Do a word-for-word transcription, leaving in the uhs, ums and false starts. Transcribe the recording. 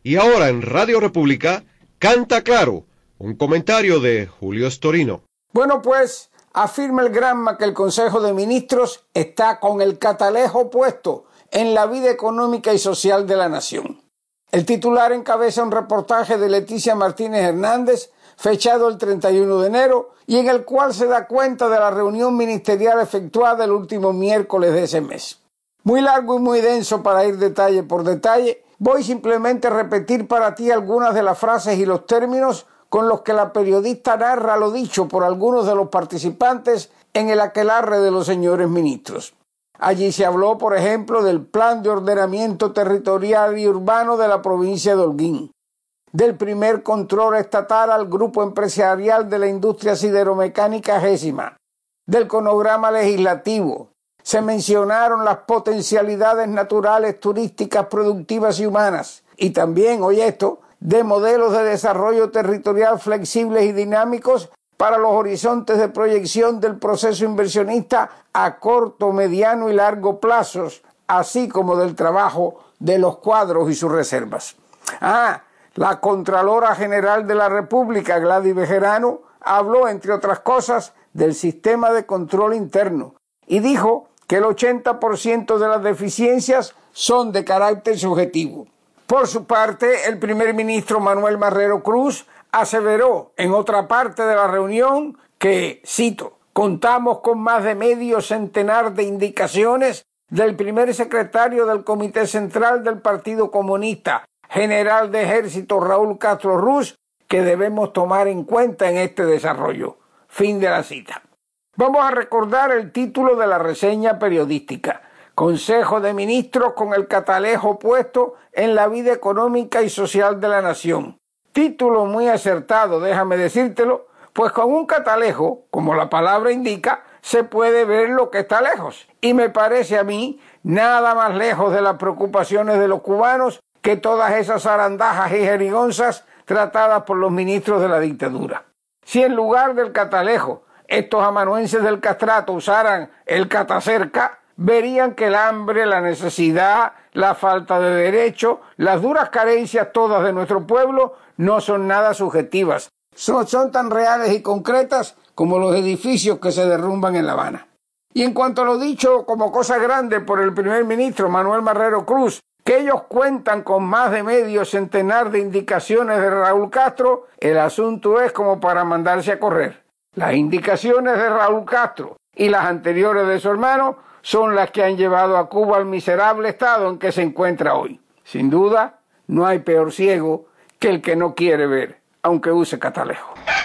Y ahora en Radio República, Canta Claro, un comentario de Julio Storino. Bueno, pues, afirma el Granma que el Consejo de Ministros está con el catalejo puesto en la vida económica y social de la nación. El titular encabeza un reportaje de Leticia Martínez Hernández, fechado el treinta y uno de enero, y en el cual se da cuenta de la reunión ministerial efectuada el último miércoles de ese mes. Muy largo y muy denso para ir detalle por detalle, voy simplemente a repetir para ti algunas de las frases y los términos con los que la periodista narra lo dicho por algunos de los participantes en el aquelarre de los señores ministros. Allí se habló, por ejemplo, del Plan de Ordenamiento Territorial y Urbano de la provincia de Holguín, del primer control estatal al grupo empresarial de la industria sideromecánica Gésima, del cronograma legislativo. Se mencionaron las potencialidades naturales, turísticas, productivas y humanas, y también, oye esto, de modelos de desarrollo territorial flexibles y dinámicos para los horizontes de proyección del proceso inversionista a corto, mediano y largo plazos, así como del trabajo de los cuadros y sus reservas. Ah, la Contralora General de la República, Gladys Bejerano, habló, entre otras cosas, del sistema de control interno y dijo que el ochenta por ciento de las deficiencias son de carácter subjetivo. Por su parte, el primer ministro Manuel Marrero Cruz aseveró en otra parte de la reunión que, cito, contamos con más de medio centenar de indicaciones del primer secretario del Comité Central del Partido Comunista, general de Ejército Raúl Castro Ruz, que debemos tomar en cuenta en este desarrollo. Fin de la cita. Vamos a recordar el título de la reseña periodística: Consejo de Ministros con el catalejo puesto en la vida económica y social de la nación. Título muy acertado, déjame decírtelo, pues con un catalejo, como la palabra indica, se puede ver lo que está lejos. Y me parece a mí nada más lejos de las preocupaciones de los cubanos que todas esas zarandajas y jerigonzas tratadas por los ministros de la dictadura. Si en lugar del catalejo estos amanuenses del castrato usaran el catacerca, verían que el hambre, la necesidad, la falta de derecho, las duras carencias todas de nuestro pueblo no son nada subjetivas, son, son tan reales y concretas como los edificios que se derrumban en La Habana. Y en cuanto a lo dicho como cosa grande por el primer ministro Manuel Marrero Cruz, que ellos cuentan con más de medio centenar de indicaciones de Raúl Castro, el asunto es como para mandarse a correr. Las indicaciones de Raúl Castro y las anteriores de su hermano son las que han llevado a Cuba al miserable estado en que se encuentra hoy. Sin duda, no hay peor ciego que el que no quiere ver, aunque use catalejo.